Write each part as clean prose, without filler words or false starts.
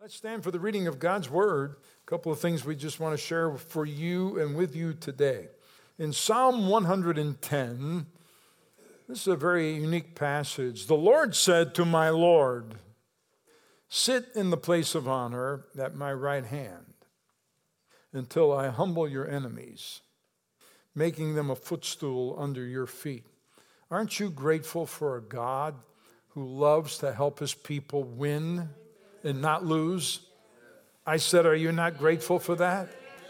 Let's stand for the reading of God's Word. A couple of things we just want to share for you and with you today. In Psalm 110, this is a very unique passage. The Lord said to my Lord, "Sit in the place of honor at my right hand until I humble your enemies, making them a footstool under your feet." Aren't you grateful for a God who loves to help his people win and not lose? I said, are you not grateful for that?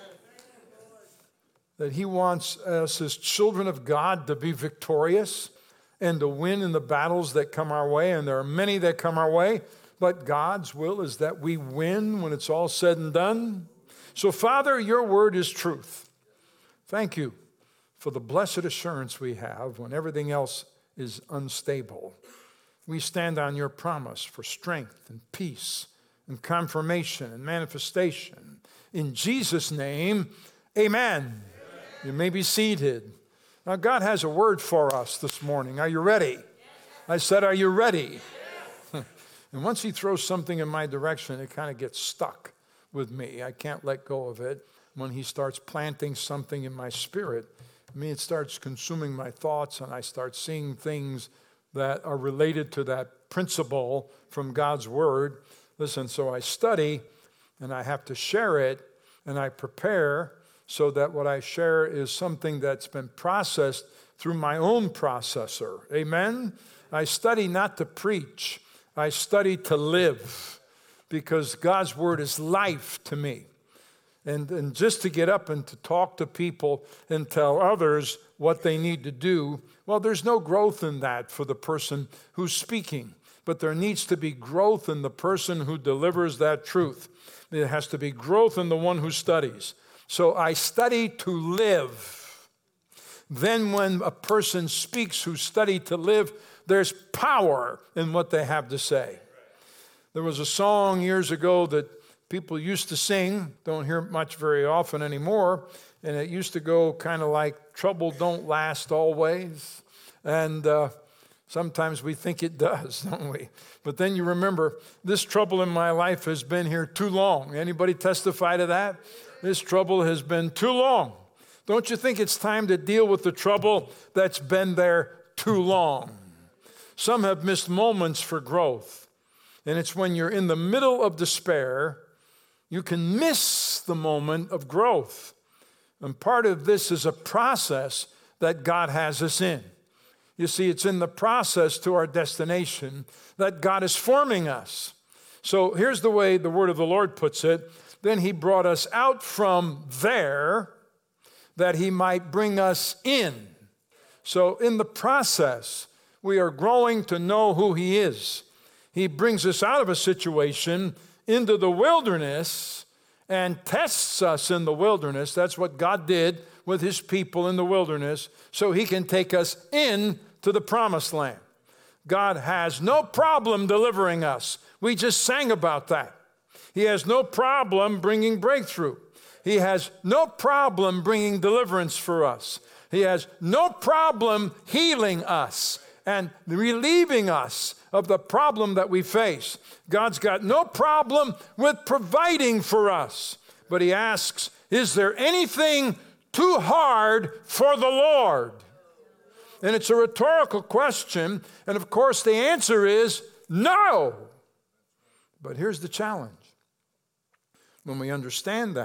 That he wants us as children of God to be victorious and to win in the battles that come our way, and there are many that come our way, but God's will is that we win when it's all said and done. So, Father, your word is truth. Thank you for the blessed assurance we have when everything else is unstable. We stand on your promise for strength and peace and confirmation and manifestation. In Jesus' name, amen. You may be seated. Now, God has a word for us this morning. Are you ready? I said, are you ready? And once he throws something in my direction, it kind of gets stuck with me. I can't let go of it. When he starts planting something in my spirit, it starts consuming my thoughts, and I start seeing things that are related to that principle from God's word. Listen, so I study, and I have to share it, and I prepare so that what I share is something that's been processed through my own processor. Amen? I study not to preach. I study to live, because God's word is life to me. And just to get up and to talk to people and tell others what they need to do, well, there's no growth in that for the person who's speaking. But there needs to be growth in the person who delivers that truth. There has to be growth in the one who studies. So I study to live. Then when a person speaks who studied to live, there's power in what they have to say. There was a song years ago that people used to sing, don't hear it much very often anymore, and it used to go kind of like, trouble don't last always. And sometimes we think it does, don't we? But then you remember, this trouble in my life has been here too long. Anybody testify to that? This trouble has been too long. Don't you think it's time to deal with the trouble that's been there too long? Some have missed moments for growth. And it's when you're in the middle of despair, you can miss the moment of growth. And part of this is a process that God has us in. You see, it's in the process to our destination that God is forming us. So here's the way the word of the Lord puts it. Then he brought us out from there that he might bring us in. So in the process, we are growing to know who he is. He brings us out of a situation into the wilderness and tests us in the wilderness. That's what God did with his people in the wilderness, so he can take us in to the promised land. God has no problem delivering us. We just sang about that. He has no problem bringing breakthrough. He has no problem bringing deliverance for us. He has no problem healing us and relieving us of the problem that we face. God's got no problem with providing for us. But he asks, is there anything too hard for the Lord? And it's a rhetorical question. And of course, the answer is no. But here's the challenge. When we understand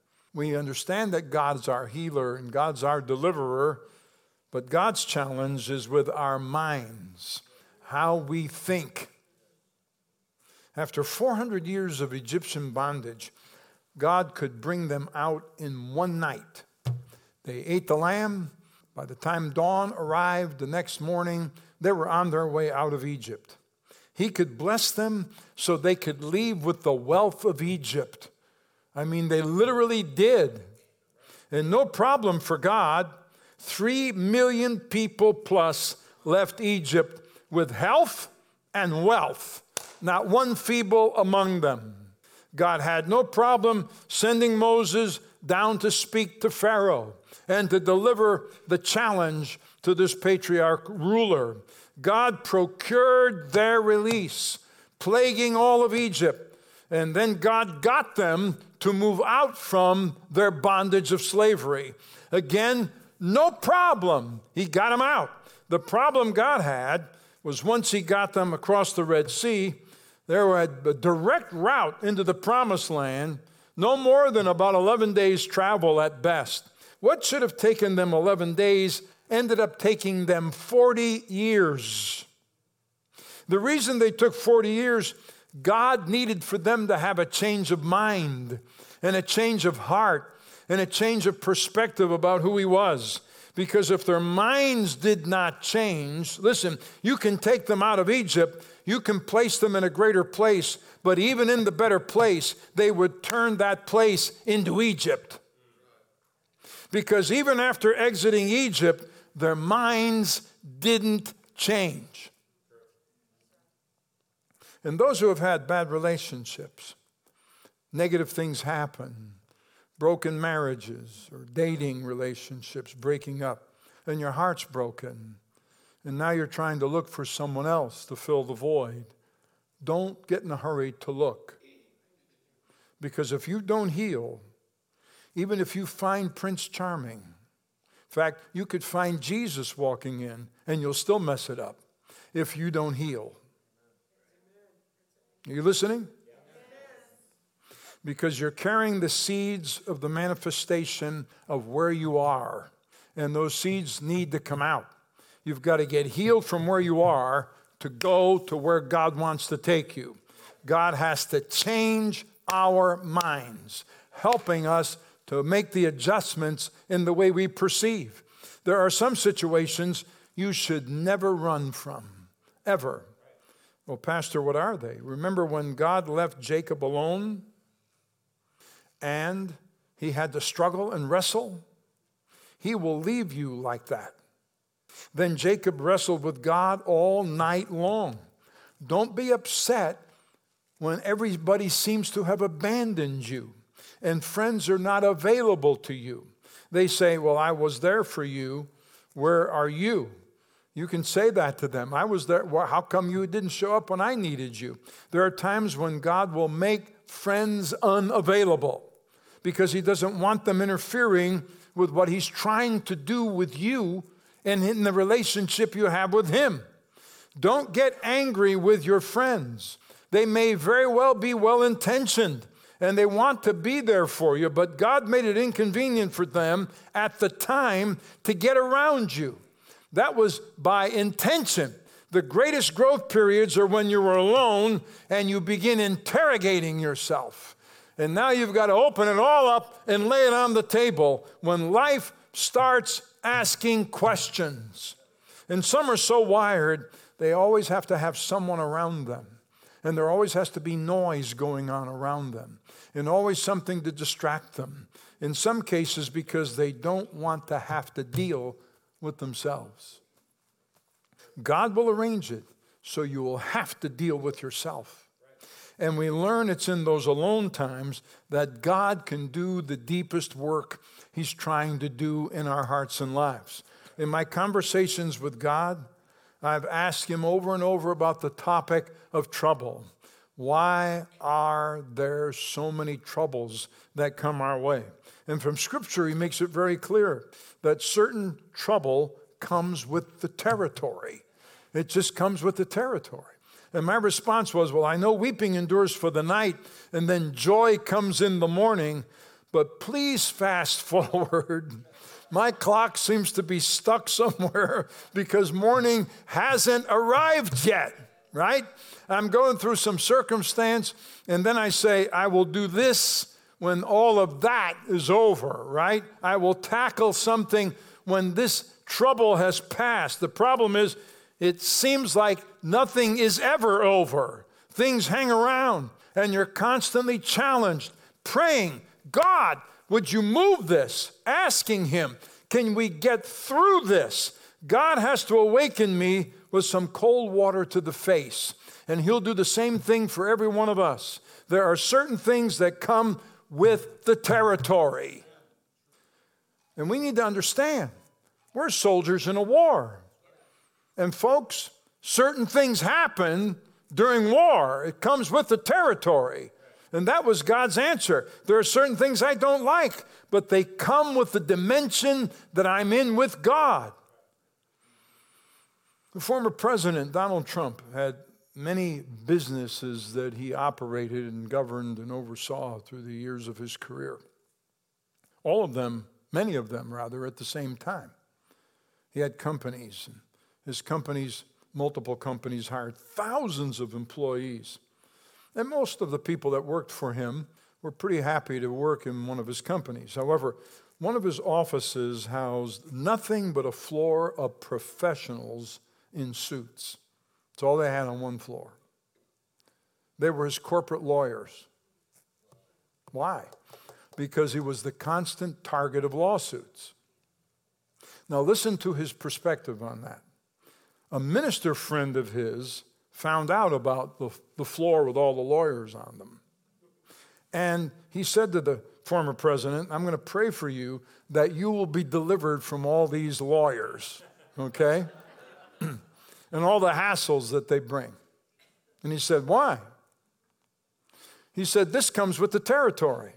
that God's our healer and God's our deliverer. But God's challenge is with our minds, how we think. After 400 years of Egyptian bondage, God could bring them out in one night. They ate the lamb. By the time dawn arrived the next morning, they were on their way out of Egypt. He could bless them so they could leave with the wealth of Egypt. They literally did. And no problem for God. 3 million people plus left Egypt with health and wealth, not one feeble among them. God had no problem sending Moses down to speak to Pharaoh and to deliver the challenge to this patriarch ruler. God procured their release, plaguing all of Egypt. And then God got them to move out from their bondage of slavery. Again, no problem. He got them out. The problem God had was once he got them across the Red Sea, there was a direct route into the Promised Land, no more than about 11 days travel at best. What should have taken them 11 days ended up taking them 40 years. The reason they took 40 years, God needed for them to have a change of mind and a change of heart and a change of perspective about who he was. Because if their minds did not change, listen, you can take them out of Egypt, you can place them in a greater place, but even in the better place, they would turn that place into Egypt. Because even after exiting Egypt, their minds didn't change. And those who have had bad relationships, negative things happen, broken marriages or dating relationships breaking up, and your heart's broken, and now you're trying to look for someone else to fill the void. Don't get in a hurry to look. Because if you don't heal, even if you find Prince Charming, in fact, you could find Jesus walking in, and you'll still mess it up if you don't heal. Are you listening? Because you're carrying the seeds of the manifestation of where you are, and those seeds need to come out. You've got to get healed from where you are to go to where God wants to take you. God has to change our minds, helping us to make the adjustments in the way we perceive. There are some situations you should never run from, ever. Well, Pastor, what are they? Remember when God left Jacob alone and he had to struggle and wrestle? He will leave you like that. Then Jacob wrestled with God all night long. Don't be upset when everybody seems to have abandoned you and friends are not available to you. They say, well, I was there for you. Where are you? You can say that to them. I was there. Well, how come you didn't show up when I needed you? There are times when God will make friends unavailable because he doesn't want them interfering with what he's trying to do with you and in the relationship you have with him. Don't get angry with your friends. They may very well be well-intentioned and they want to be there for you, but God made it inconvenient for them at the time to get around you. That was by intention. The greatest growth periods are when you're alone and you begin interrogating yourself. And now you've got to open it all up and lay it on the table when life starts asking questions. And some are so wired, they always have to have someone around them. And there always has to be noise going on around them. And always something to distract them. In some cases, because they don't want to have to deal with themselves. God will arrange it so you will have to deal with yourself. And we learn it's in those alone times that God can do the deepest work he's trying to do in our hearts and lives. In my conversations with God, I've asked him over and over about the topic of trouble. Why are there so many troubles that come our way? And from Scripture, he makes it very clear that certain trouble comes with the territory. It just comes with the territory. And my response was, well, I know weeping endures for the night, and then joy comes in the morning, but please fast forward. My clock seems to be stuck somewhere because morning hasn't arrived yet, right? I'm going through some circumstance, and then I say, I will do this when all of that is over, right? I will tackle something when this trouble has passed. The problem is, it seems like nothing is ever over. Things hang around, and you're constantly challenged, praying, God, would you move this? Asking him, can we get through this? God has to awaken me with some cold water to the face, and he'll do the same thing for every one of us. There are certain things that come with the territory. And we need to understand, we're soldiers in a war. And folks, certain things happen during war. It comes with the territory. And that was God's answer. There are certain things I don't like, but they come with the dimension that I'm in with God. The former president, Donald Trump, had many businesses that he operated and governed and oversaw through the years of his career. All of them, many of them rather, at the same time. He had companies, and his companies, multiple companies, hired thousands of employees. And most of the people that worked for him were pretty happy to work in one of his companies. However, one of his offices housed nothing but a floor of professionals in suits. That's all they had on one floor. They were his corporate lawyers. Why? Because he was the constant target of lawsuits. Now listen to his perspective on that. A minister friend of his found out about the floor with all the lawyers on them. And he said to the former president, I'm going to pray for you that you will be delivered from all these lawyers, okay? And all the hassles that they bring. And he said, why? He said, this comes with the territory.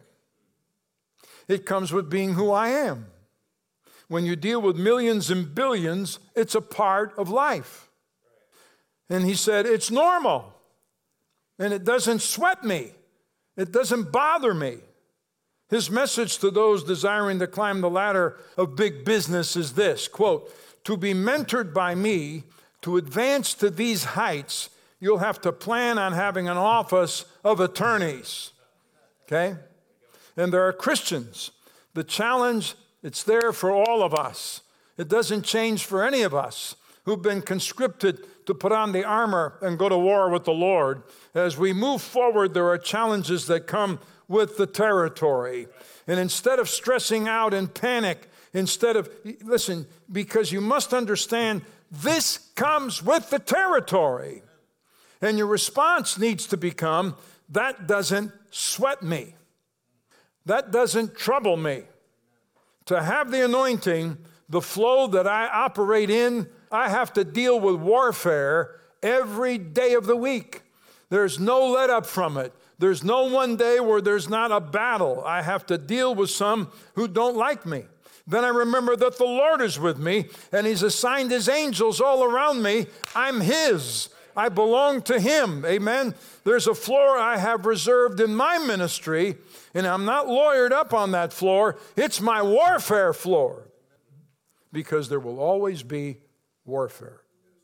It comes with being who I am. When you deal with millions and billions, it's a part of life. And he said, it's normal. And it doesn't sweat me. It doesn't bother me. His message to those desiring to climb the ladder of big business is this, quote, to be mentored by me, to advance to these heights, you'll have to plan on having an office of attorneys. Okay? And there are Christians. The challenge, it's there for all of us. It doesn't change for any of us who've been conscripted to put on the armor and go to war with the Lord. As we move forward, there are challenges that come with the territory. And instead of stressing out and panic, listen, because you must understand this comes with the territory. And your response needs to become, that doesn't sweat me. That doesn't trouble me. To have the anointing, the flow that I operate in, I have to deal with warfare every day of the week. There's no let up from it. There's no one day where there's not a battle. I have to deal with some who don't like me. Then I remember that the Lord is with me, and He's assigned His angels all around me. I'm His. I belong to Him. Amen? There's a floor I have reserved in my ministry, and I'm not lawyered up on that floor. It's my warfare floor, because there will always be warfare.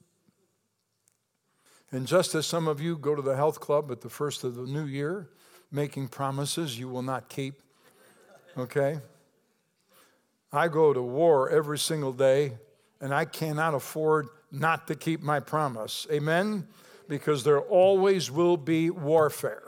And just as some of you go to the health club at the first of the new year, making promises you will not keep, okay? I go to war every single day, and I cannot afford not to keep my promise. Amen? Because there always will be warfare.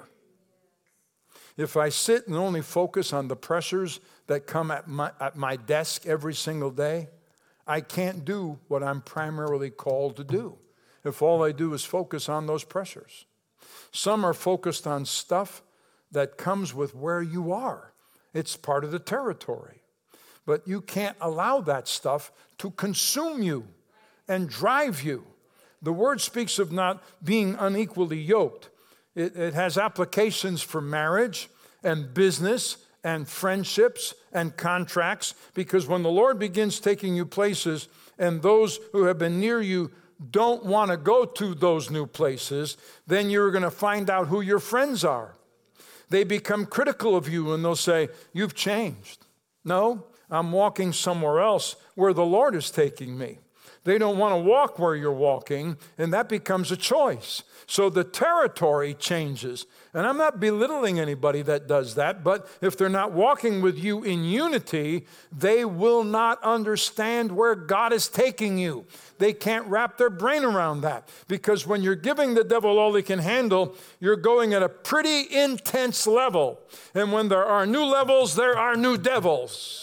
If I sit and only focus on the pressures that come at my desk every single day, I can't do what I'm primarily called to do if all I do is focus on those pressures. Some are focused on stuff that comes with where you are. It's part of the territory. But you can't allow that stuff to consume you and drive you. The word speaks of not being unequally yoked. It has applications for marriage and business and friendships and contracts, because when the Lord begins taking you places and those who have been near you don't want to go to those new places, then you're going to find out who your friends are. They become critical of you and they'll say, you've changed. No, I'm walking somewhere else where the Lord is taking me. They don't want to walk where you're walking, and that becomes a choice. So the territory changes. And I'm not belittling anybody that does that, but if they're not walking with you in unity, they will not understand where God is taking you. They can't wrap their brain around that, because when you're giving the devil all he can handle, you're going at a pretty intense level. And when there are new levels, there are new devils.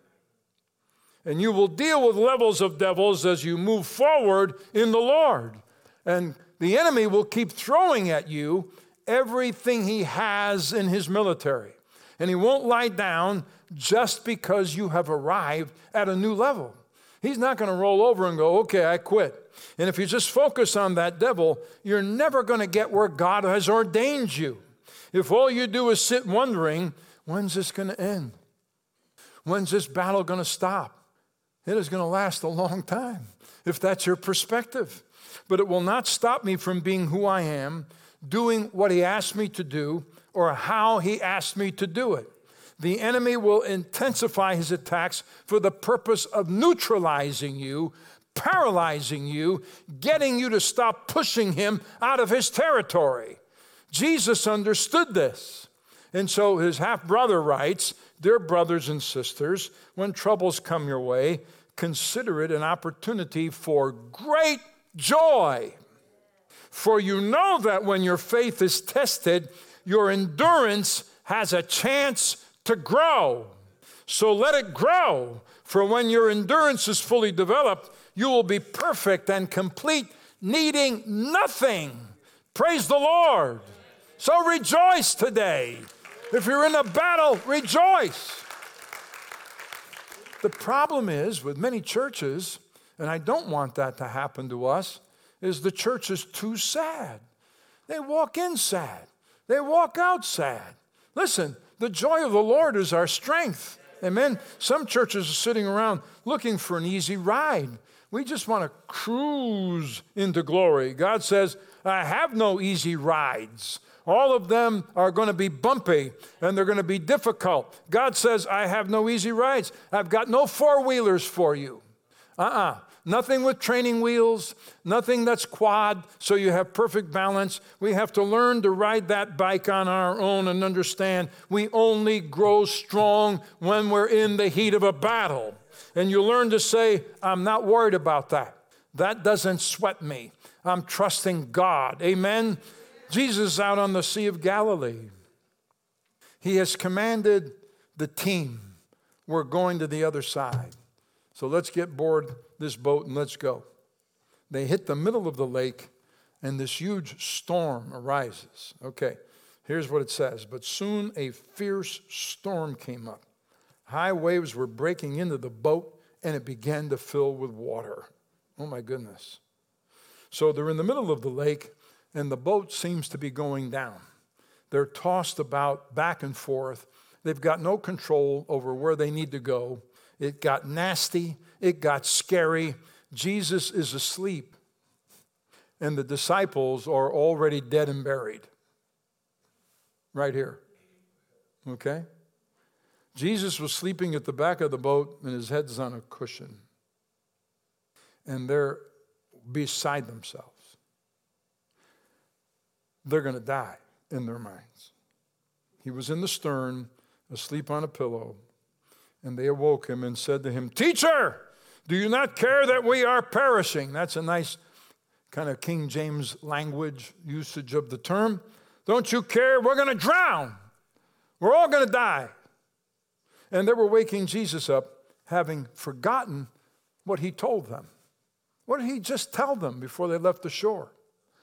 And you will deal with levels of devils as you move forward in the Lord. And the enemy will keep throwing at you everything he has in his military. And he won't lie down just because you have arrived at a new level. He's not going to roll over and go, okay, I quit. And if you just focus on that devil, you're never going to get where God has ordained you. If all you do is sit wondering, when's this going to end? When's this battle going to stop? It is going to last a long time, if that's your perspective. But it will not stop me from being who I am, doing what he asked me to do, or how he asked me to do it. The enemy will intensify his attacks for the purpose of neutralizing you, paralyzing you, getting you to stop pushing him out of his territory. Jesus understood this. And so his half-brother writes, "Dear brothers and sisters, when troubles come your way, consider it an opportunity for great joy. For you know that when your faith is tested, your endurance has a chance to grow. So let it grow, for when your endurance is fully developed, you will be perfect and complete, needing nothing." Praise the Lord. So rejoice today. If you're in a battle, rejoice. The problem is with many churches, and I don't want that to happen to us, is the church is too sad. They walk in sad. They walk out sad. Listen, the joy of the Lord is our strength. Amen. Some churches are sitting around looking for an easy ride. We just want to cruise into glory. God says, I have no easy rides. All of them are going to be bumpy and they're going to be difficult. God says, I have no easy rides. I've got no four-wheelers for you. Nothing with training wheels, nothing that's quad, so you have perfect balance. We have to learn to ride that bike on our own and understand we only grow strong when we're in the heat of a battle. And you learn to say, I'm not worried about that. That doesn't sweat me. I'm trusting God. Amen? Jesus is out on the Sea of Galilee. He has commanded the team, we're going to the other side. So let's get aboard this boat and let's go. They hit the middle of the lake and this huge storm arises. Okay, here's what it says. But soon a fierce storm came up. High waves were breaking into the boat and it began to fill with water. Oh my goodness. So they're in the middle of the lake and the boat seems to be going down. They're tossed about back and forth. They've got no control over where they need to go. It got nasty. It got scary. Jesus is asleep. And the disciples are already dead and buried. Right here. Okay? Jesus was sleeping at the back of the boat and his head's on a cushion. And they're beside themselves. They're going to die in their minds. He was in the stern, asleep on a pillow. And they awoke him and said to him, Teacher, do you not care that we are perishing? That's a nice kind of King James language usage of the term. Don't you care? We're going to drown. We're all going to die. And they were waking Jesus up, having forgotten what he told them. What did he just tell them before they left the shore?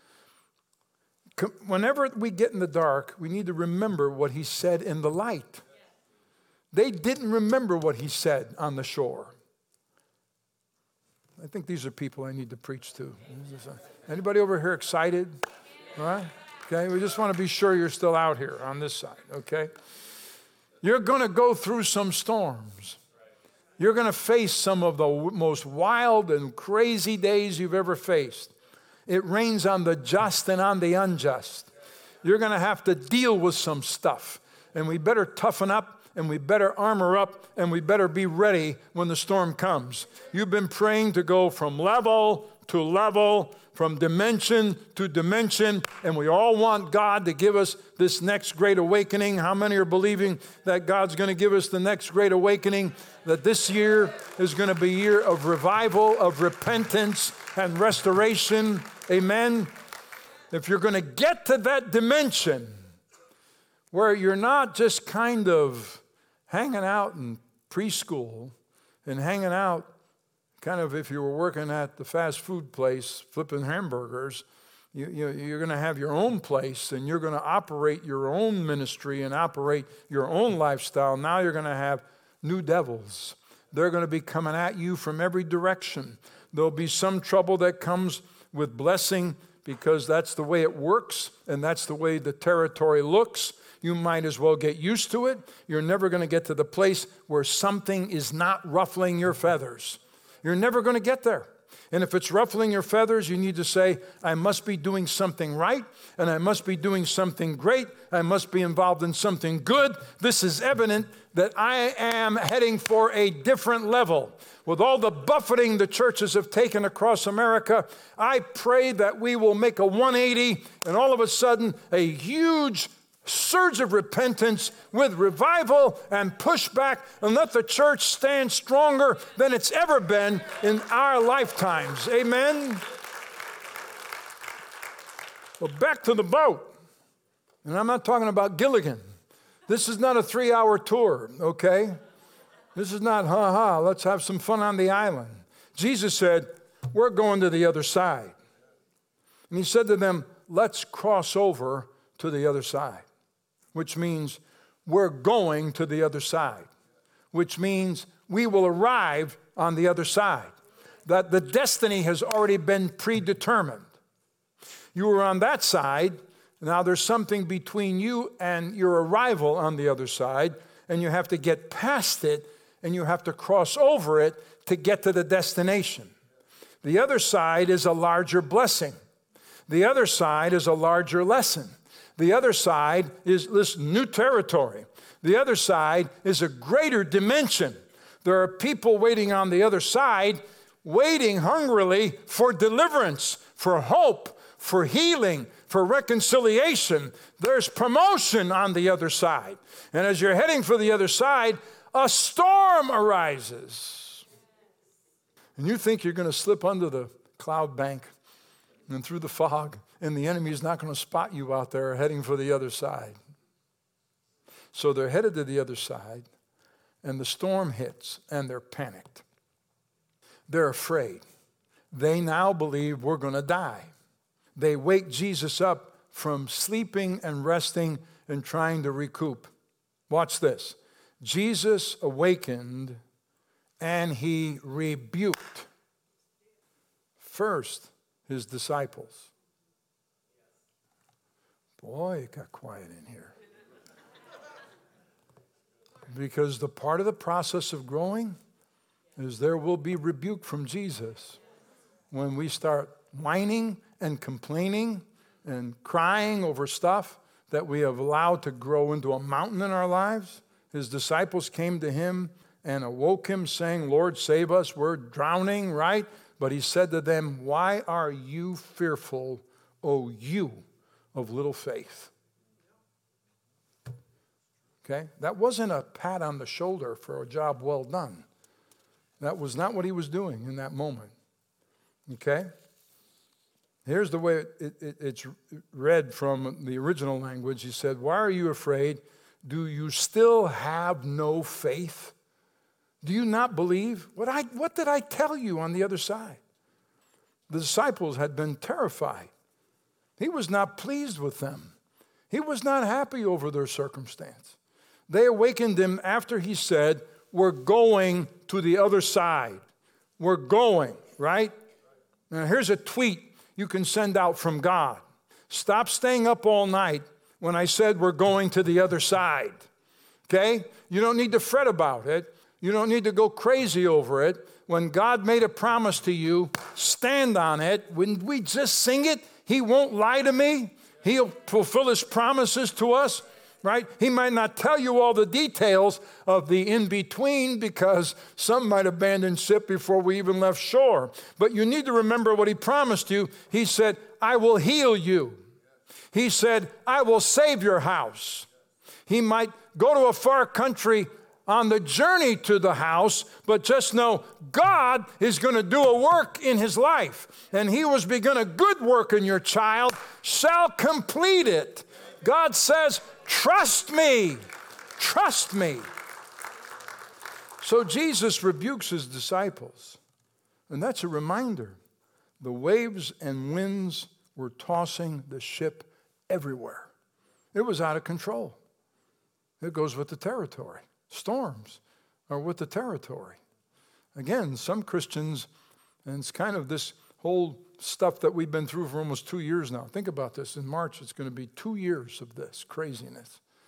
Whenever we get in the dark, we need to remember what he said in the light. They didn't remember what he said on the shore. I think these are people I need to preach to. Anybody over here excited? All right? Okay, we just want to be sure you're still out here on this side, okay? You're going to go through some storms. You're going to face some of the most wild and crazy days you've ever faced. It rains on the just and on the unjust. You're going to have to deal with some stuff. And we better toughen up. And we better armor up, and we better be ready when the storm comes. You've been praying to go from level to level, from dimension to dimension, and we all want God to give us this next great awakening. How many are believing that God's going to give us the next great awakening, that this year is going to be a year of revival, of repentance, and restoration? Amen? If you're going to get to that dimension where you're not just kind of hanging out in preschool and hanging out kind of if you were working at the fast food place flipping hamburgers, you're going to have your own place and you're going to operate your own ministry and operate your own lifestyle. Now you're going to have new devils. They're going to be coming at you from every direction. There'll be some trouble that comes with blessing because that's the way it works and that's the way the territory looks. You might as well get used to it. You're never going to get to the place where something is not ruffling your feathers. You're never going to get there. And if it's ruffling your feathers, you need to say, I must be doing something right, and I must be doing something great. I must be involved in something good. This is evident that I am heading for a different level. With all the buffeting the churches have taken across America, I pray that we will make a 180, and all of a sudden, a huge surge of repentance with revival and pushback, and let the church stand stronger than it's ever been in our lifetimes. Amen? Well, back to the boat. And I'm not talking about Gilligan. This is not a 3-hour tour, okay? This is not, let's have some fun on the island. Jesus said, we're going to the other side. And he said to them, let's cross over to the other side. Which means we're going to the other side, which means we will arrive on the other side, that the destiny has already been predetermined. You were on that side, now there's something between you and your arrival on the other side, and you have to get past it, and you have to cross over it to get to the destination. The other side is a larger blessing. The other side is a larger lesson. The other side is this new territory. The other side is a greater dimension. There are people waiting on the other side, waiting hungrily for deliverance, for hope, for healing, for reconciliation. There's promotion on the other side. And as you're heading for the other side, a storm arises. And you think you're going to slip under the cloud bank and through the fog, and the enemy is not going to spot you out there heading for the other side. So they're headed to the other side, and the storm hits, and they're panicked. They're afraid. They now believe we're going to die. They wake Jesus up from sleeping and resting and trying to recoup. Watch this. Jesus awakened, and he rebuked first his disciples. Boy, it got quiet in here. Because the part of the process of growing is there will be rebuke from Jesus when we start whining and complaining and crying over stuff that we have allowed to grow into a mountain in our lives. His disciples came to him and awoke him saying, Lord, save us, we're drowning, right? But he said to them, why are you fearful, O you of little faith? Okay? That wasn't a pat on the shoulder for a job well done. That was not what he was doing in that moment. Okay? Here's the way it's read from the original language. He said, why are you afraid? Do you still have no faith? Do you not believe? What did I tell you on the other side? The disciples had been terrified. He was not pleased with them. He was not happy over their circumstance. They awakened him after he said, we're going to the other side. We're going, right? Now here's a tweet you can send out from God. Stop staying up all night when I said we're going to the other side. Okay? You don't need to fret about it. You don't need to go crazy over it. When God made a promise to you, stand on it. When we just sing it, he won't lie to me. He'll fulfill his promises to us, right? He might not tell you all the details of the in-between because some might abandon ship before we even left shore. But you need to remember what he promised you. He said, I will heal you. He said, I will save your house. He might go to a far country on the journey to the house, but just know God is going to do a work in his life. And he was begun a good work in your child, shall complete it. God says, trust me, trust me. So Jesus rebukes his disciples. And that's a reminder. The waves and winds were tossing the ship everywhere. It was out of control. It goes with the territory. Storms are with the territory. Again, some Christians, and it's kind of this whole stuff that we've been through for almost 2 years now. Think about this. In March, it's going to be 2 years of this craziness.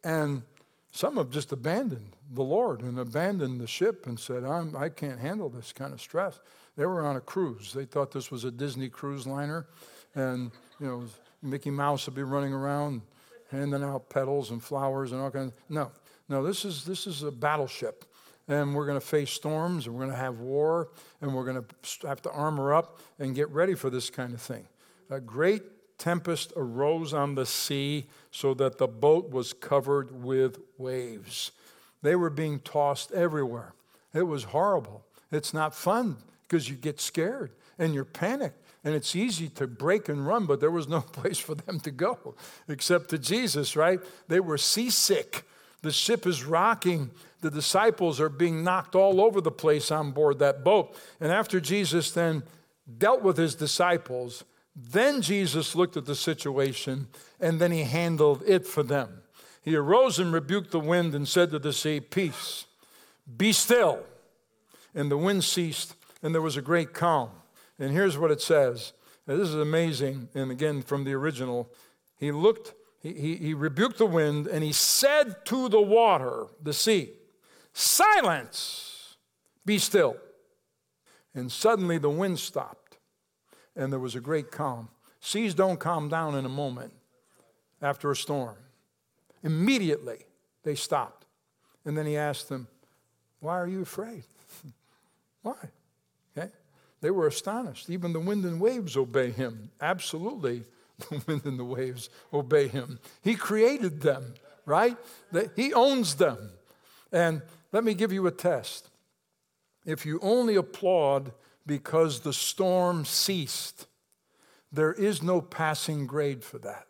And some have just abandoned the Lord and abandoned the ship and said, I can't handle this kind of stress. They were on a cruise. They thought this was a Disney cruise liner. And, Mickey Mouse would be running around handing out petals and flowers and all kinds of. No, this is a battleship. And we're going to face storms, and we're going to have war, and we're going to have to armor up and get ready for this kind of thing. A great tempest arose on the sea so that the boat was covered with waves. They were being tossed everywhere. It was horrible. It's not fun because you get scared and you're panicked. And it's easy to break and run, but there was no place for them to go except to Jesus, right? They were seasick. The ship is rocking. The disciples are being knocked all over the place on board that boat. And after Jesus then dealt with his disciples, then Jesus looked at the situation, and then he handled it for them. He arose and rebuked the wind and said to the sea, "Peace, be still." And the wind ceased, and there was a great calm. And here's what it says. Now, this is amazing. And again, from the original, he rebuked the wind, and he said to the water, the sea, "Silence, be still." And suddenly the wind stopped, and there was a great calm. Seas don't calm down in a moment after a storm. Immediately, they stopped. And then he asked them, "Why are you afraid?" Why? Okay? They were astonished. Even the wind and waves obey him. Absolutely, the wind and the waves obey him. He created them, right? He owns them. And let me give you a test. If you only applaud because the storm ceased, there is no passing grade for that.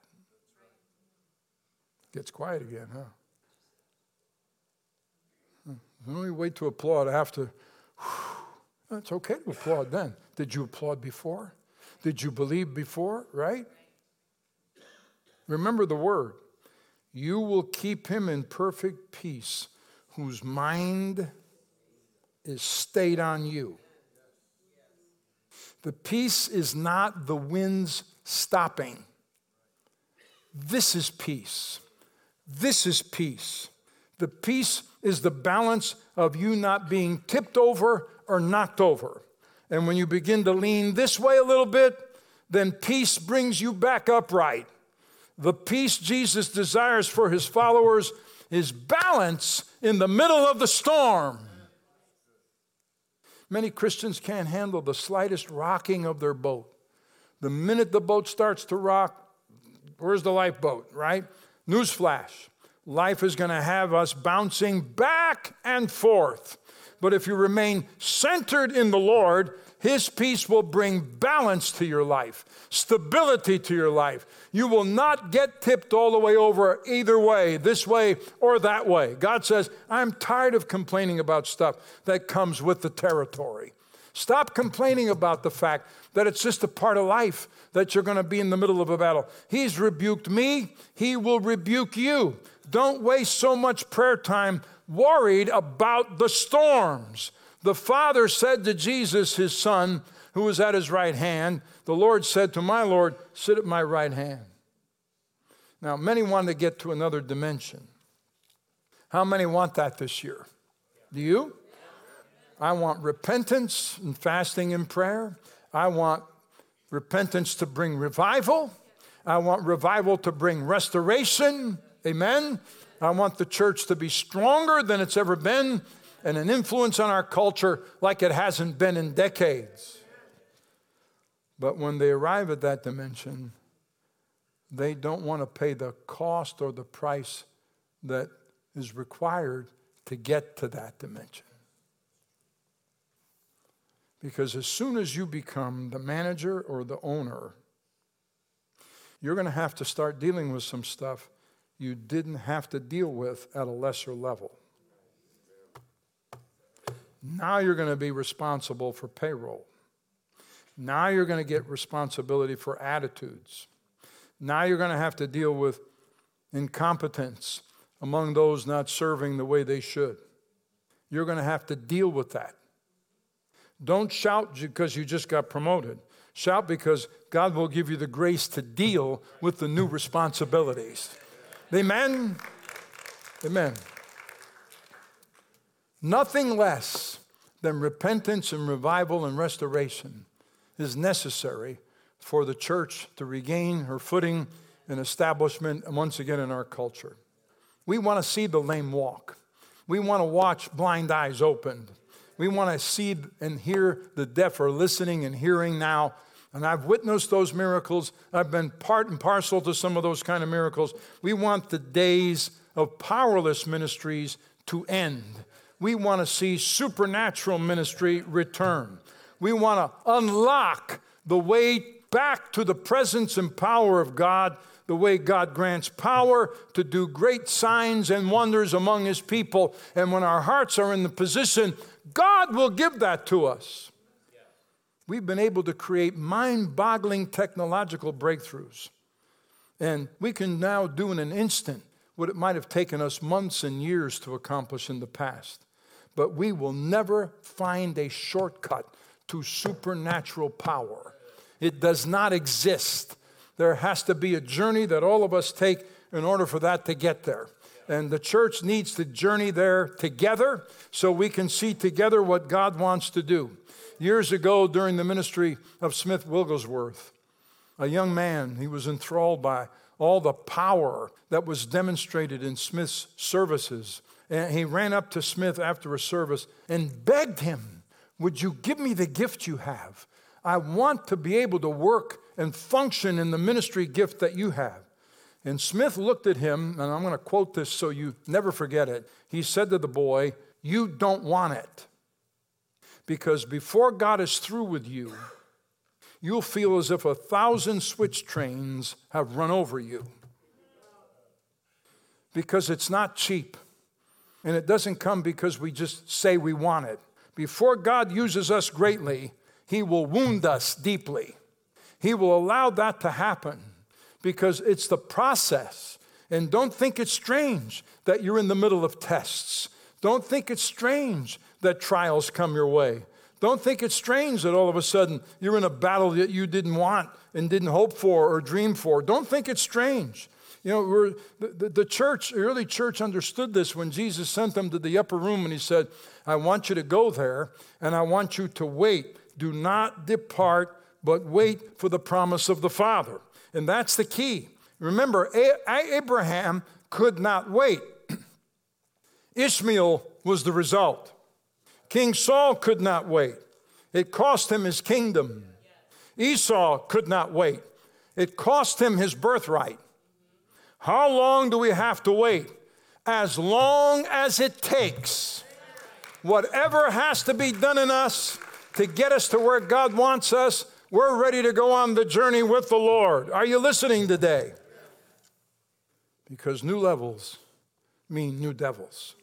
Gets quiet again, huh? When we wait to applaud after, it's okay to applaud then. Did you applaud before? Did you believe before, right? Remember the word. You will keep him in perfect peace, whose mind is stayed on you. The peace is not the winds stopping. This is peace. This is peace. The peace is the balance of you not being tipped over or knocked over. And when you begin to lean this way a little bit, then peace brings you back upright. The peace Jesus desires for his followers is balance in the middle of the storm. Many Christians can't handle the slightest rocking of their boat. The minute the boat starts to rock, where's the lifeboat, right? Newsflash. Life is going to have us bouncing back and forth. But if you remain centered in the Lord, his peace will bring balance to your life, stability to your life. You will not get tipped all the way over either way, this way or that way. God says, I'm tired of complaining about stuff that comes with the territory. Stop complaining about the fact that it's just a part of life that you're going to be in the middle of a battle. He's rebuked me. He will rebuke you. Don't waste so much prayer time worried about the storms. The Father said to Jesus, his Son, who was at his right hand, the Lord said to my Lord, sit at my right hand. Now, many want to get to another dimension. How many want that this year? Do you? I want repentance and fasting and prayer. I want repentance to bring revival. I want revival to bring restoration. Amen. I want the church to be stronger than it's ever been and an influence on our culture like it hasn't been in decades. But when they arrive at that dimension, they don't want to pay the cost or the price that is required to get to that dimension. Because as soon as you become the manager or the owner, you're going to have to start dealing with some stuff you didn't have to deal with at a lesser level. Now you're going to be responsible for payroll. Now you're going to get responsibility for attitudes. Now you're going to have to deal with incompetence among those not serving the way they should. You're going to have to deal with that. Don't shout because you just got promoted. Shout because God will give you the grace to deal with the new responsibilities. Amen? Amen. Nothing less than repentance and revival and restoration is necessary for the church to regain her footing and establishment once again in our culture. We want to see the lame walk. We want to watch blind eyes opened. We want to see and hear the deaf are listening and hearing now. And I've witnessed those miracles. I've been part and parcel to some of those kind of miracles. We want the days of powerless ministries to end. We want to see supernatural ministry return. We want to unlock the way back to the presence and power of God, the way God grants power to do great signs and wonders among His people. And when our hearts are in the position, God will give that to us. We've been able to create mind-boggling technological breakthroughs. And we can now do in an instant what it might have taken us months and years to accomplish in the past. But we will never find a shortcut to supernatural power. It does not exist. There has to be a journey that all of us take in order for that to get there. And the church needs to journey there together so we can see together what God wants to do. Years ago, during the ministry of Smith Wigglesworth, a young man, he was enthralled by all the power that was demonstrated in Smith's services. And he ran up to Smith after a service and begged him, "Would you give me the gift you have? I want to be able to work and function in the ministry gift that you have." And Smith looked at him, and I'm going to quote this so you never forget it. He said to the boy, "You don't want it. Because before God is through with you, you'll feel as if 1,000 switch trains have run over you. Because it's not cheap. And it doesn't come because we just say we want it. Before God uses us greatly, He will wound us deeply. He will allow that to happen because it's the process. And don't think it's strange that you're in the middle of tests. Don't think it's strange that trials come your way. Don't think it's strange that all of a sudden you're in a battle that you didn't want and didn't hope for or dream for. Don't think it's strange. You know, the church, the early church understood this when Jesus sent them to the upper room and He said, "I want you to go there and I want you to wait. Do not depart, but wait for the promise of the Father." And that's the key. Remember, Abraham could not wait. Ishmael was the result. King Saul could not wait. It cost him his kingdom. Esau could not wait. It cost him his birthright. How long do we have to wait? As long as it takes. Whatever has to be done in us to get us to where God wants us, we're ready to go on the journey with the Lord. Are you listening today? Because new levels mean new devils.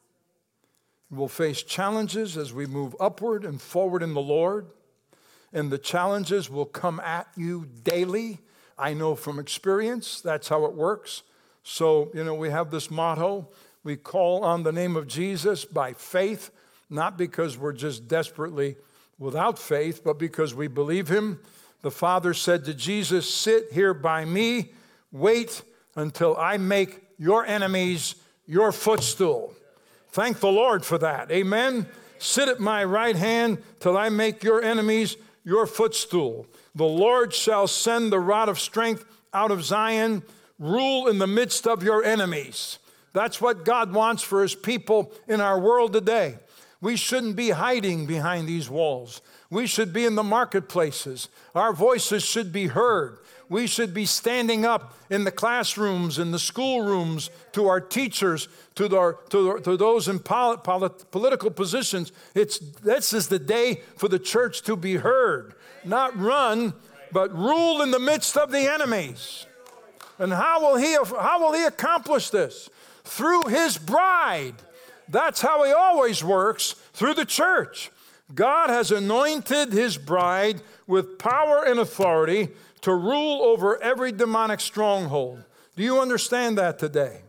We'll face challenges as we move upward and forward in the Lord, and the challenges will come at you daily. I know from experience that's how it works. So, we have this motto. We call on the name of Jesus by faith, not because we're just desperately without faith, but because we believe Him. The Father said to Jesus, "Sit here by me, wait until I make your enemies your footstool." Thank the Lord for that. Amen. Sit at my right hand till I make your enemies your footstool. The Lord shall send the rod of strength out of Zion, rule in the midst of your enemies. That's what God wants for His people in our world today. We shouldn't be hiding behind these walls. We should be in the marketplaces. Our voices should be heard. We should be standing up in the classrooms, in the schoolrooms, to our teachers, to those in political positions. This is the day for the church to be heard. Not run, but rule in the midst of the enemies. And how will he accomplish this? Through His bride. That's how He always works, through the church. God has anointed His bride with power and authority to rule over every demonic stronghold. Do you understand that today?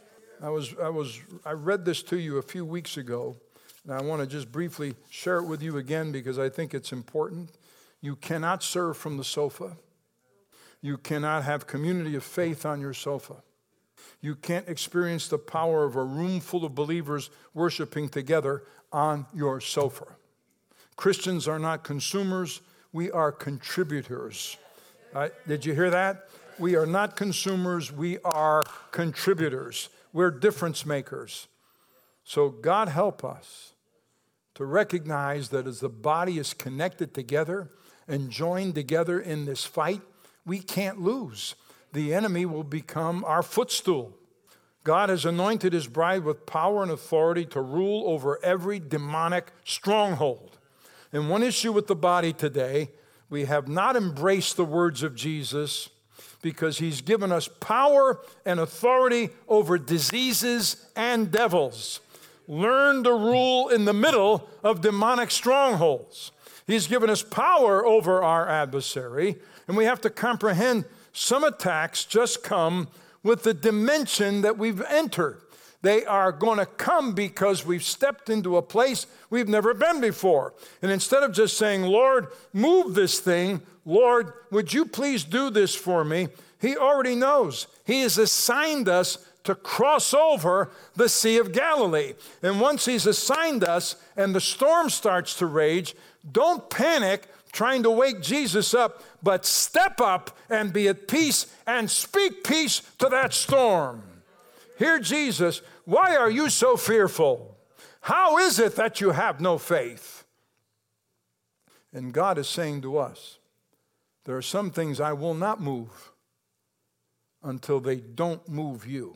I read this to you a few weeks ago, and I want to just briefly share it with you again because I think it's important. You cannot serve from the sofa. You cannot have community of faith on your sofa. You can't experience the power of a room full of believers worshiping together on your sofa. Christians are not consumers. We are contributors. Did you hear that? We are not consumers. We are contributors. We're difference makers. So God help us to recognize that as the body is connected together and joined together in this fight, we can't lose. The enemy will become our footstool. God has anointed his bride with power and authority to rule over every demonic stronghold. And one issue with the body today, we have not embraced the words of Jesus because he's given us power and authority over diseases and devils. Learn to rule in the middle of demonic strongholds. He's given us power over our adversary, and we have to comprehend some attacks just come with the dimension that we've entered. They are going to come because we've stepped into a place we've never been before. And instead of just saying, Lord, move this thing, Lord, would you please do this for me? He already knows. He has assigned us to cross over the Sea of Galilee. And once he's assigned us and the storm starts to rage, don't panic trying to wake Jesus up, but step up and be at peace and speak peace to that storm. Hear Jesus, why are you so fearful? How is it that you have no faith? And God is saying to us, there are some things I will not move until they don't move you.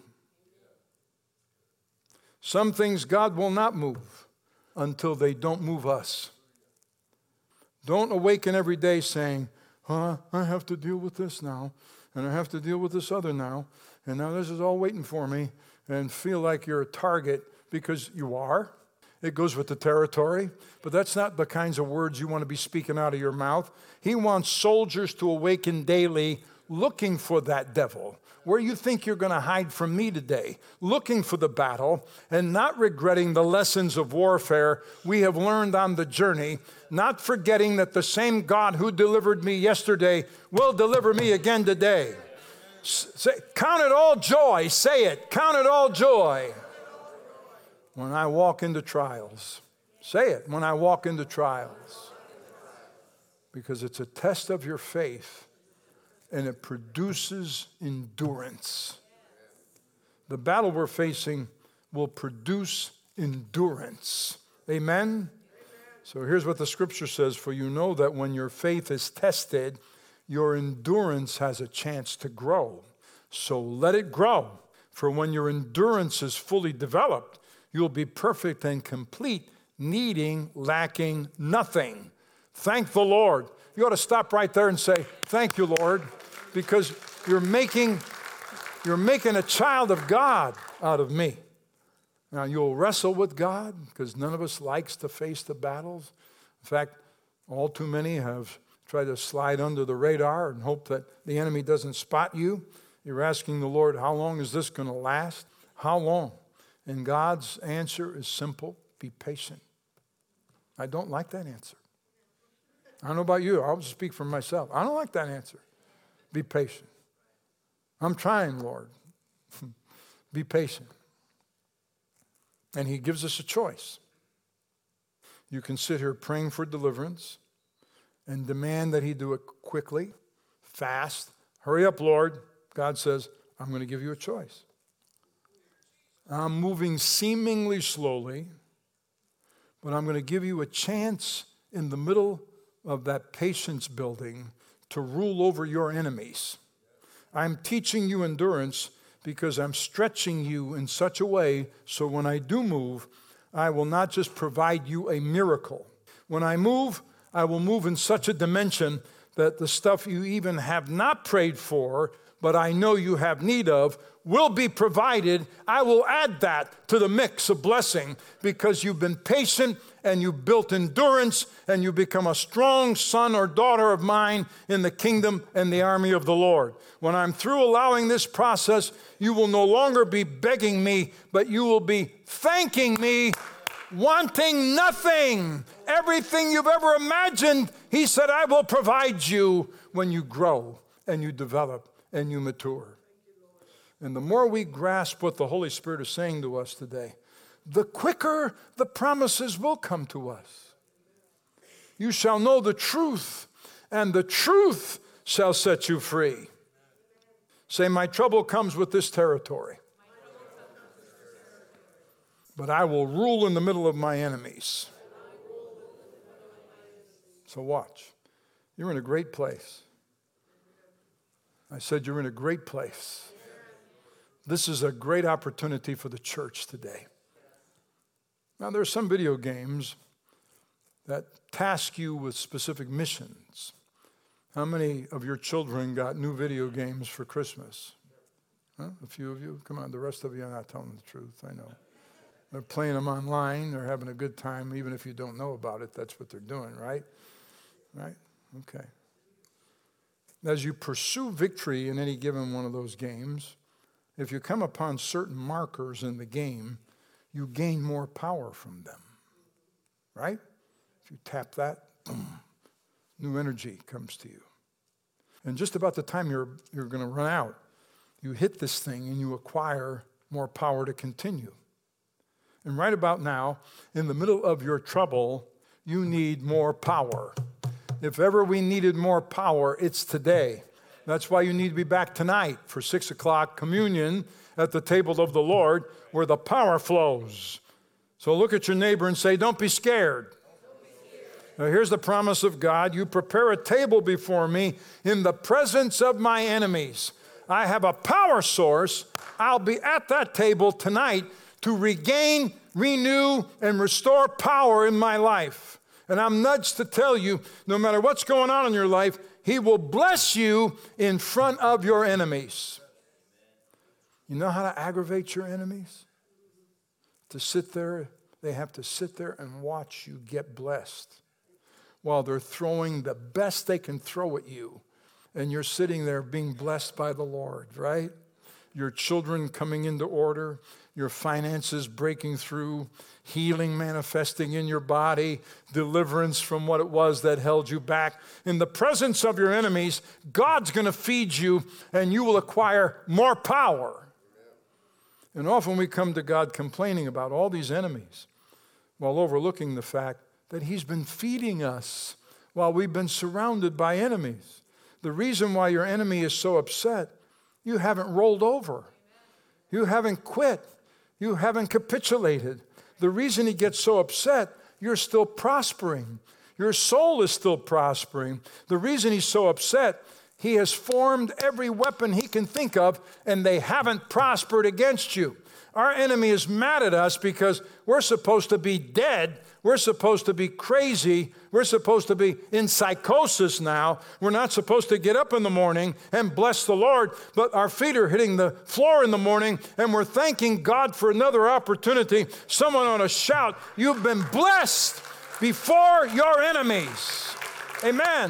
Some things God will not move until they don't move us. Don't awaken every day saying, I have to deal with this now, and I have to deal with this other now, and now this is all waiting for me, and feel like you're a target, because you are. It goes with the territory, but that's not the kinds of words you want to be speaking out of your mouth. He wants soldiers to awaken daily looking for that devil. Where you think you're going to hide from me today, looking for the battle and not regretting the lessons of warfare we have learned on the journey, not forgetting that the same God who delivered me yesterday will deliver me again today. Say, count it all joy. Say it. Count it all joy when I walk into trials. Say it, when I walk into trials. Because it's a test of your faith. And it produces endurance. The battle we're facing will produce endurance. Amen? So here's what the scripture says, for you know that when your faith is tested, your endurance has a chance to grow. So let it grow. For when your endurance is fully developed, you'll be perfect and complete, needing, lacking nothing. Thank the Lord. You ought to stop right there and say, thank you, Lord, because you're making a child of God out of me. Now, you'll wrestle with God because none of us likes to face the battles. In fact, all too many have tried to slide under the radar and hope that the enemy doesn't spot you. You're asking the Lord, how long is this going to last? How long? And God's answer is simple, be patient. I don't like that answer. I don't know about you. I'll speak for myself. I don't like that answer. Be patient. I'm trying, Lord. Be patient. And he gives us a choice. You can sit here praying for deliverance and demand that he do it quickly, fast. Hurry up, Lord. God says, I'm going to give you a choice. I'm moving seemingly slowly, but I'm going to give you a chance in the middle of that patience building to rule over your enemies. I'm teaching you endurance because I'm stretching you in such a way so when I do move, I will not just provide you a miracle. When I move, I will move in such a dimension that the stuff you even have not prayed for, but I know you have need of, will be provided. I will add that to the mix of blessing because you've been patient and you built endurance and you become a strong son or daughter of mine in the kingdom and the army of the Lord. When I'm through allowing this process, you will no longer be begging me, but you will be thanking me, wanting nothing. Everything you've ever imagined, he said, I will provide you when you grow and you develop and you mature. And the more we grasp what the Holy Spirit is saying to us today, the quicker the promises will come to us. You shall know the truth, and the truth shall set you free. Say, my trouble comes with this territory, but I will rule in the middle of my enemies. So watch. You're in a great place. I said you're in a great place. This is a great opportunity for the church today. Now, there are some video games that task you with specific missions. How many of your children got new video games for Christmas? Huh? A few of you? Come on, the rest of you are not telling the truth, I know. They're playing them online. They're having a good time. Even if you don't know about it, that's what they're doing, right? Right? Okay. As you pursue victory in any given one of those games, if you come upon certain markers in the game, you gain more power from them, right? If you tap that, boom, new energy comes to you. And just about the time you're going to run out, you hit this thing and you acquire more power to continue. And right about now, in the middle of your trouble, you need more power. If ever we needed more power, it's today. That's why you need to be back tonight for 6 o'clock communion at the table of the Lord where the power flows. So look at your neighbor and say, don't be scared. Now here's the promise of God. You prepare a table before me in the presence of my enemies. I have a power source. I'll be at that table tonight to regain, renew, and restore power in my life. And I'm nudged to tell you, no matter what's going on in your life, He will bless you in front of your enemies. You know how to aggravate your enemies? To sit there, they have to sit there and watch you get blessed while they're throwing the best they can throw at you. And you're sitting there being blessed by the Lord, right? Your children coming into order, your finances breaking through, healing manifesting in your body, deliverance from what it was that held you back. In the presence of your enemies, God's going to feed you and you will acquire more power. And often we come to God complaining about all these enemies while overlooking the fact that He's been feeding us while we've been surrounded by enemies. The reason why your enemy is so upset, you haven't rolled over. You haven't quit. You haven't capitulated. The reason he gets so upset, you're still prospering. Your soul is still prospering. The reason he's so upset, he has formed every weapon he can think of, and they haven't prospered against you. Our enemy is mad at us because we're supposed to be dead. We're supposed to be crazy. We're supposed to be in psychosis now. We're not supposed to get up in the morning and bless the Lord, but our feet are hitting the floor in the morning, and we're thanking God for another opportunity. Someone ought to shout, you've been blessed before your enemies. Amen.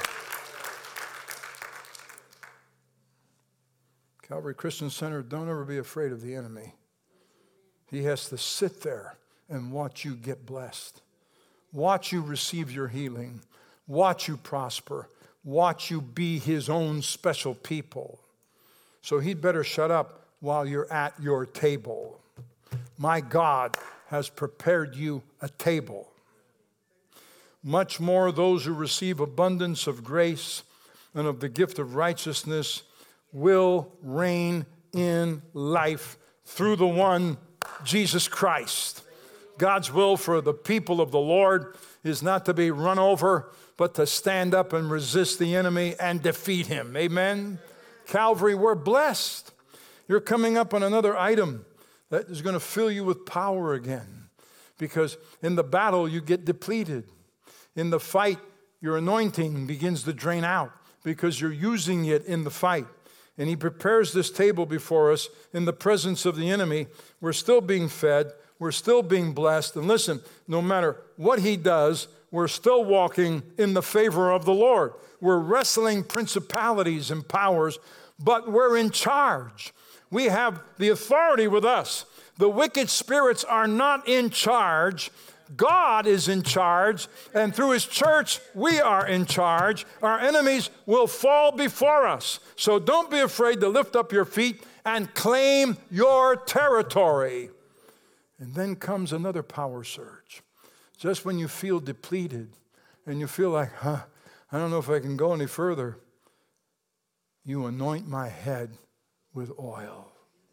Calvary Christian Center, don't ever be afraid of the enemy. He has to sit there and watch you get blessed. Watch you receive your healing. Watch you prosper. Watch you be his own special people. So he'd better shut up while you're at your table. My God has prepared you a table. Much more those who receive abundance of grace and of the gift of righteousness will reign in life through the one, Jesus Christ. God's will for the people of the Lord is not to be run over, but to stand up and resist the enemy and defeat him. Amen? Calvary, we're blessed. You're coming up on another item that is going to fill you with power again. Because in the battle, you get depleted. In the fight, your anointing begins to drain out because you're using it in the fight. And he prepares this table before us in the presence of the enemy. We're still being fed. We're still being blessed. And listen, no matter what he does, we're still walking in the favor of the Lord. We're wrestling principalities and powers, but we're in charge. We have the authority with us. The wicked spirits are not in charge. God is in charge, and through his church, we are in charge. Our enemies will fall before us. So don't be afraid to lift up your feet and claim your territory. And then comes another power surge. Just when you feel depleted and you feel like, I don't know if I can go any further, you anoint my head with oil.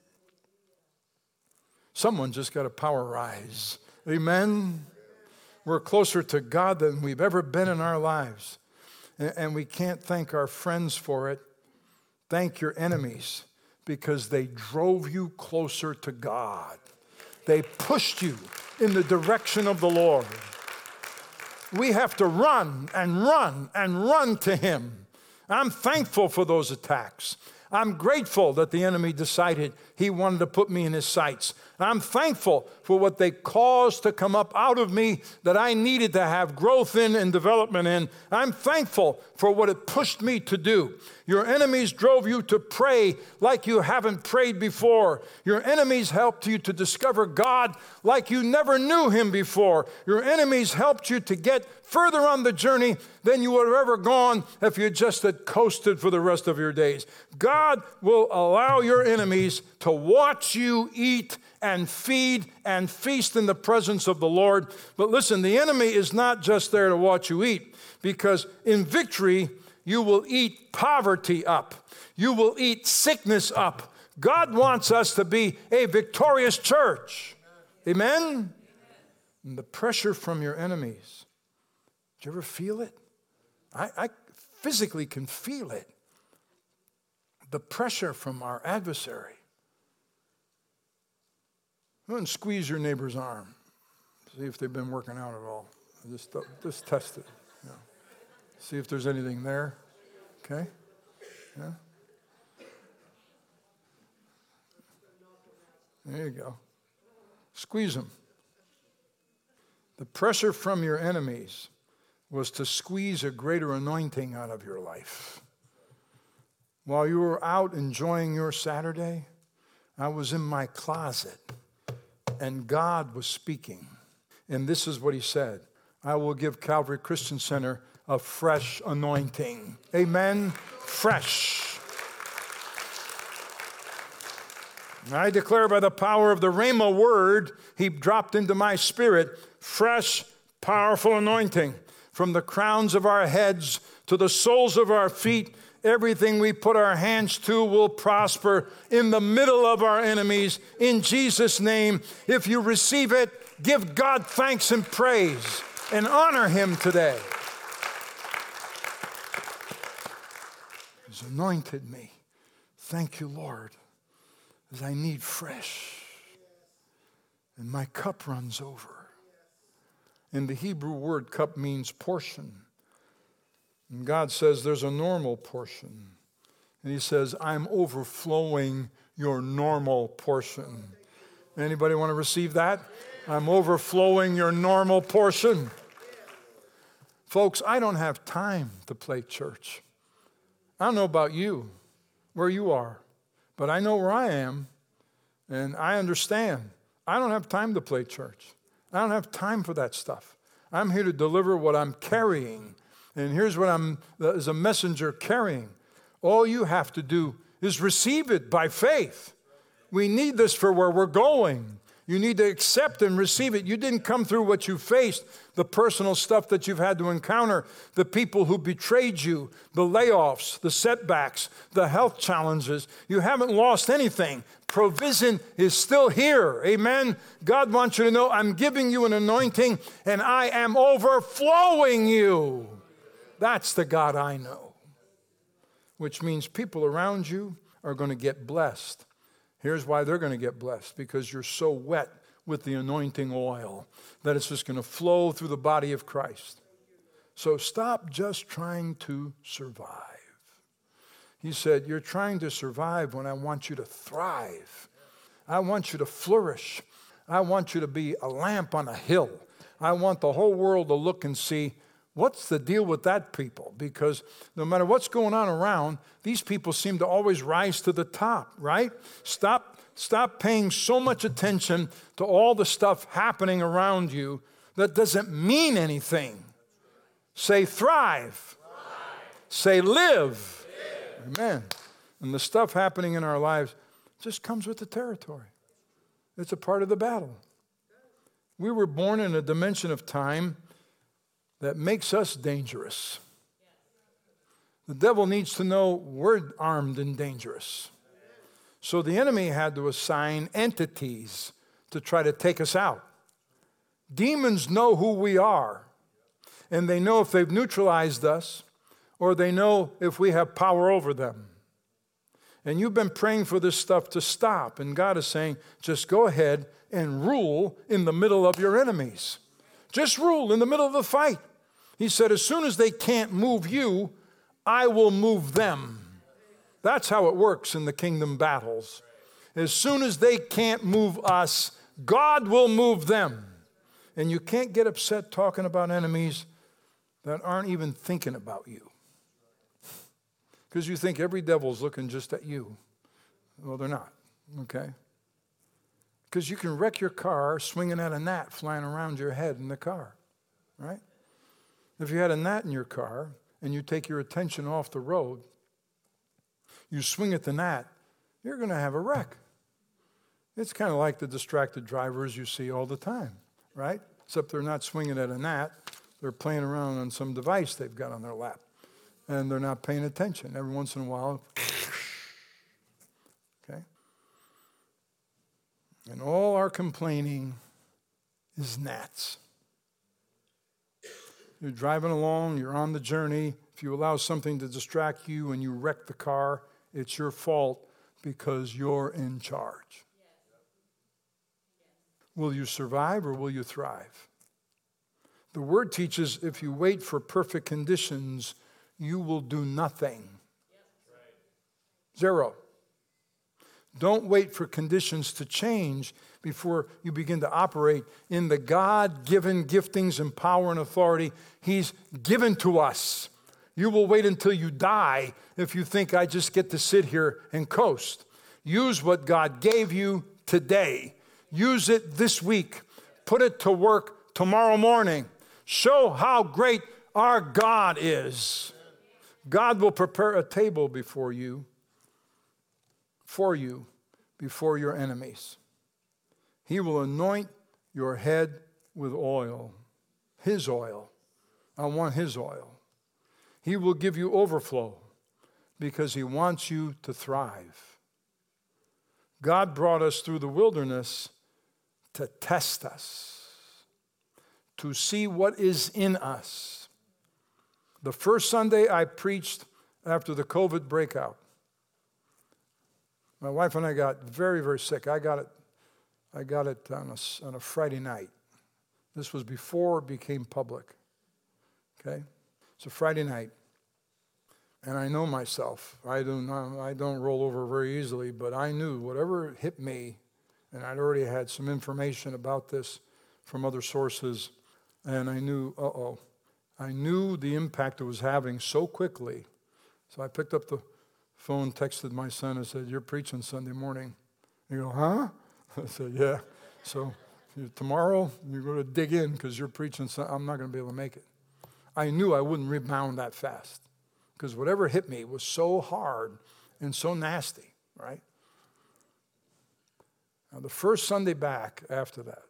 Someone just got a power rise. Amen? We're closer to God than we've ever been in our lives. And we can't thank our friends for it. Thank your enemies because they drove you closer to God. They pushed you in the direction of the Lord. We have to run and run and run to Him. I'm thankful for those attacks. I'm grateful that the enemy decided he wanted to put me in his sights. I'm thankful for what they caused to come up out of me that I needed to have growth in and development in. I'm thankful for what it pushed me to do. Your enemies drove you to pray like you haven't prayed before. Your enemies helped you to discover God like you never knew Him before. Your enemies helped you to get further on the journey than you would have ever gone if you just had coasted for the rest of your days. God will allow your enemies to watch you eat and feed and feast in the presence of the Lord. But listen, the enemy is not just there to watch you eat, because in victory, you will eat poverty up. You will eat sickness up. God wants us to be a victorious church. Amen? And the pressure from your enemies. Do you ever feel it? I physically can feel it. The pressure from our adversary. Go and squeeze your neighbor's arm. See if they've been working out at all. Just test it. You know. See if there's anything there. Okay? Yeah. There you go. Squeeze them. The pressure from your enemies was to squeeze a greater anointing out of your life. While you were out enjoying your Saturday, I was in my closet, and God was speaking. And this is what He said: I will give Calvary Christian Center a fresh anointing. Amen? Fresh. And I declare by the power of the Rhema word He dropped into my spirit, fresh, powerful anointing. From the crowns of our heads to the soles of our feet, everything we put our hands to will prosper in the middle of our enemies. In Jesus' name, if you receive it, give God thanks and praise and honor Him today. He's anointed me. Thank you, Lord, as I need fresh. And my cup runs over. And the Hebrew word cup means portion. And God says there's a normal portion. And He says, I'm overflowing your normal portion. Anybody want to receive that? I'm overflowing your normal portion. Folks, I don't have time to play church. I don't know about you, where you are, but I know where I am, and I understand. I don't have time to play church. I don't have time for that stuff. I'm here to deliver what I'm carrying. And here's what I'm, as a messenger, carrying. All you have to do is receive it by faith. We need this for where we're going. You need to accept and receive it. You didn't come through what you faced, the personal stuff that you've had to encounter, the people who betrayed you, the layoffs, the setbacks, the health challenges. You haven't lost anything. Provision is still here. Amen. God wants you to know, I'm giving you an anointing and I am overflowing you. That's the God I know. Which means people around you are going to get blessed. Here's why they're going to get blessed. Because you're so wet with the anointing oil that it's just going to flow through the body of Christ. So stop just trying to survive. He said, you're trying to survive when I want you to thrive. I want you to flourish. I want you to be a lamp on a hill. I want the whole world to look and see, what's the deal with that people? Because no matter what's going on around, these people seem to always rise to the top, right? Stop paying so much attention to all the stuff happening around you that doesn't mean anything. Say thrive. Say live. Amen. And the stuff happening in our lives, just comes with the territory. It's a part of the battle. We were born in a dimension of time that makes us dangerous. The devil needs to know we're armed and dangerous. So the enemy had to assign entities to try to take us out. Demons know who we are, and they know if they've neutralized us, or they know if we have power over them. And you've been praying for this stuff to stop, and God is saying, just go ahead and rule in the middle of your enemies. Just rule in the middle of the fight. He said, as soon as they can't move you, I will move them. That's how it works in the kingdom battles. As soon as they can't move us, God will move them. And you can't get upset talking about enemies that aren't even thinking about you. Because you think every devil's looking just at you. Well, they're not, okay? Because you can wreck your car swinging at a gnat flying around your head in the car, right? If you had a gnat in your car and you take your attention off the road, you swing at the gnat, you're going to have a wreck. It's kind of like the distracted drivers you see all the time, right? Except they're not swinging at a gnat. They're playing around on some device they've got on their lap. And they're not paying attention. Every once in a while, okay? And all our complaining is gnats. You're driving along, you're on the journey. If you allow something to distract you and you wreck the car, it's your fault because you're in charge. Will you survive or will you thrive? The word teaches if you wait for perfect conditions, you will do nothing. Zero. Don't wait for conditions to change before you begin to operate in the God-given giftings and power and authority He's given to us. You will wait until you die if you think I just get to sit here and coast. Use what God gave you today. Use it this week. Put it to work tomorrow morning. Show how great our God is. God will prepare a table before you, for you, before your enemies. He will anoint your head with oil, His oil. I want His oil. He will give you overflow because He wants you to thrive. God brought us through the wilderness to test us, to see what is in us. The first Sunday I preached after the COVID breakout, my wife and I got very, very sick. I got it on a Friday night. This was before it became public. Okay? It's a Friday night. And I know myself. I don't roll over very easily, but I knew whatever hit me, and I'd already had some information about this from other sources, and I knew, I knew the impact it was having so quickly. So I picked up the phone, texted my son, and said, "You're preaching Sunday morning." He go, "Huh?" I said, "Yeah." So tomorrow, you're going to dig in because you're preaching. I'm not going to be able to make it. I knew I wouldn't rebound that fast because whatever hit me was so hard and so nasty, right? Now, the first Sunday back after that,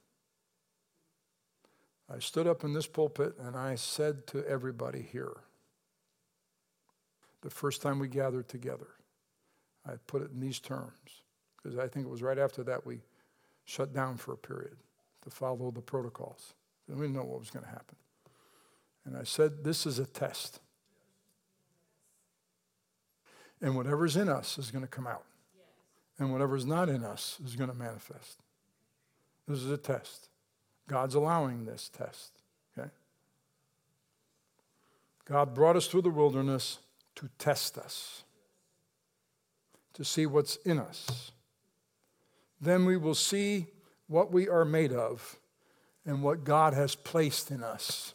I stood up in this pulpit and I said to everybody here, the first time we gathered together, I put it in these terms, because I think it was right after that we shut down for a period to follow the protocols. We didn't know what was going to happen. And I said, this is a test. And whatever's in us is going to come out. And whatever's not in us is going to manifest. This is a test. God's allowing this test. Okay? God brought us through the wilderness to test us, to see what's in us. Then we will see what we are made of and what God has placed in us.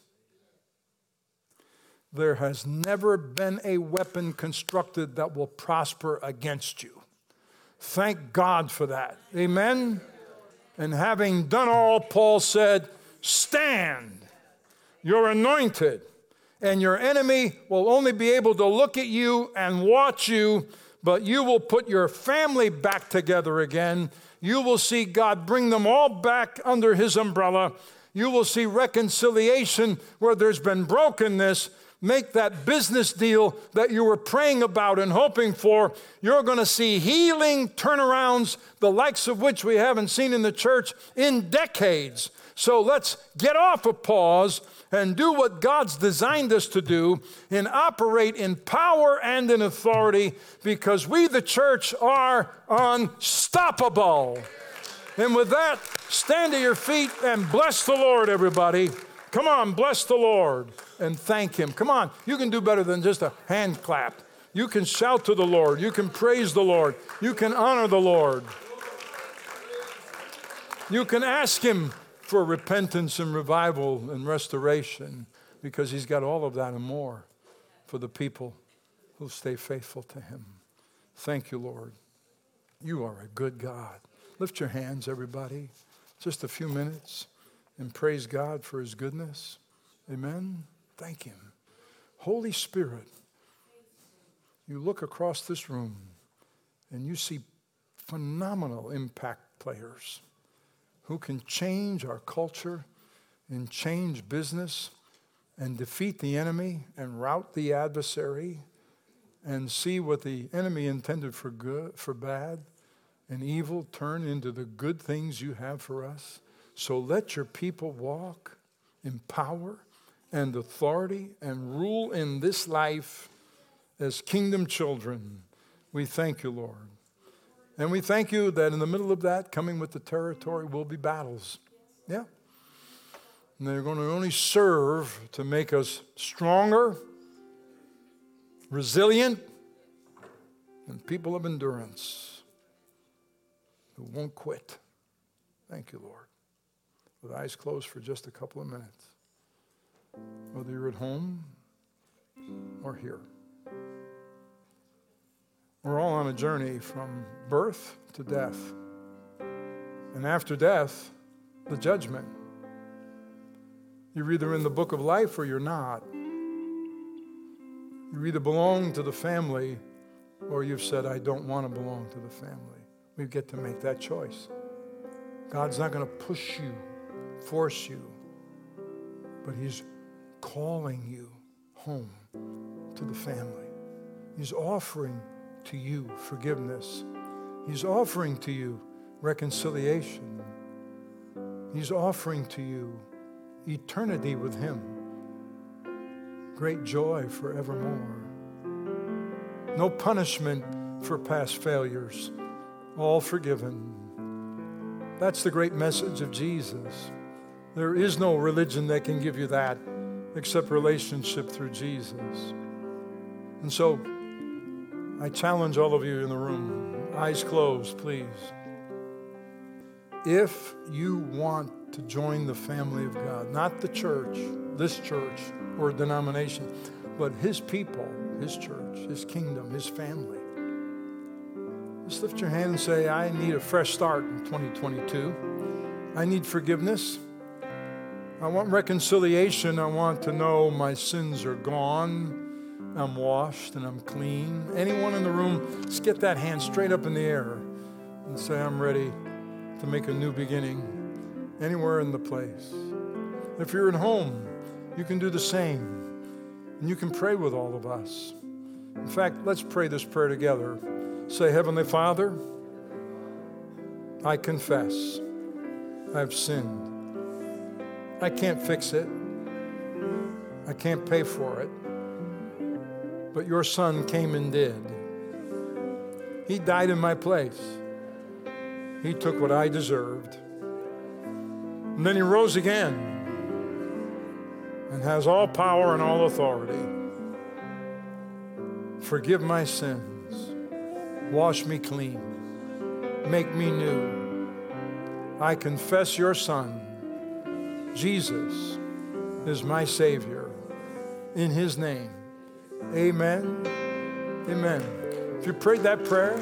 There has never been a weapon constructed that will prosper against you. Thank God for that. Amen? And having done all, Paul said, stand. You're anointed. And your enemy will only be able to look at you and watch you, but you will put your family back together again. You will see God bring them all back under his umbrella. You will see reconciliation where there's been brokenness. Make that business deal that you were praying about and hoping for. You're going to see healing turnarounds, the likes of which we haven't seen in the church in decades. So let's get off a pause and do what God's designed us to do and operate in power and in authority, because we, the church, are unstoppable. And with that, stand to your feet and bless the Lord, everybody. Come on, bless the Lord and thank him. Come on, you can do better than just a hand clap. You can shout to the Lord. You can praise the Lord. You can honor the Lord. You can ask him for repentance and revival and restoration, because he's got all of that and more for the people who stay faithful to him. Thank you, Lord. You are a good God. Lift your hands, everybody. Just a few minutes. And praise God for his goodness. Amen. Thank him. Holy Spirit, you look across this room and you see phenomenal impact players who can change our culture and change business and defeat the enemy and rout the adversary and see what the enemy intended for good, for bad and evil turn into the good things you have for us. So let your people walk in power and authority and rule in this life as kingdom children. We thank you, Lord. And we thank you that in the middle of that, coming with the territory, will be battles. Yeah. And they're going to only serve to make us stronger, resilient, and people of endurance who won't quit. Thank you, Lord. With eyes closed for just a couple of minutes. Whether you're at home or here. We're all on a journey from birth to death. And after death, the judgment. You're either in the book of life or you're not. You either belong to the family or you've said, I don't want to belong to the family. We get to make that choice. God's not going to push you, force you, but he's calling you home to the family. He's offering to you forgiveness. He's offering to you reconciliation. He's offering to you eternity with him. Great joy forevermore. No punishment for past failures. All forgiven. That's the great message of Jesus. There is no religion that can give you that except relationship through Jesus. And so I challenge all of you in the room, eyes closed, please. If you want to join the family of God, not the church, this church or denomination, but his people, his church, his kingdom, his family, just lift your hand and say, I need a fresh start in 2022. I need forgiveness. I want reconciliation. I want to know my sins are gone. I'm washed and I'm clean. Anyone in the room, just get that hand straight up in the air and say, I'm ready to make a new beginning anywhere in the place. If you're at home, you can do the same. And you can pray with all of us. In fact, let's pray this prayer together. Say, Heavenly Father, I confess I've sinned. I can't fix it. I can't pay for it. But your Son came and did. He died in my place. He took what I deserved. And then he rose again and has all power and all authority. Forgive my sins. Wash me clean. Make me new. I confess your Son, Jesus, is my Savior. In his name, amen, amen. If you prayed that prayer,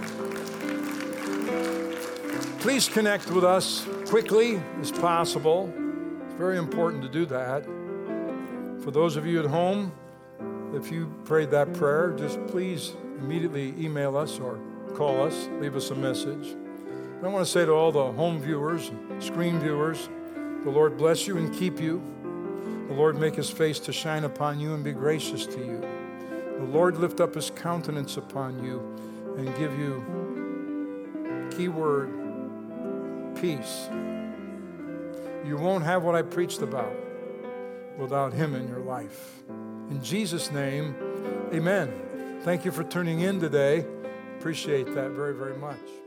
please connect with us quickly as possible. It's very important to do that. For those of you at home, if you prayed that prayer, just please immediately email us or call us, leave us a message. And I want to say to all the home viewers and screen viewers, the Lord bless you and keep you. The Lord make his face to shine upon you and be gracious to you. The Lord lift up his countenance upon you and give you, keyword, peace. You won't have what I preached about without him in your life. In Jesus' name, amen. Thank you for tuning in today. Appreciate that very, very much.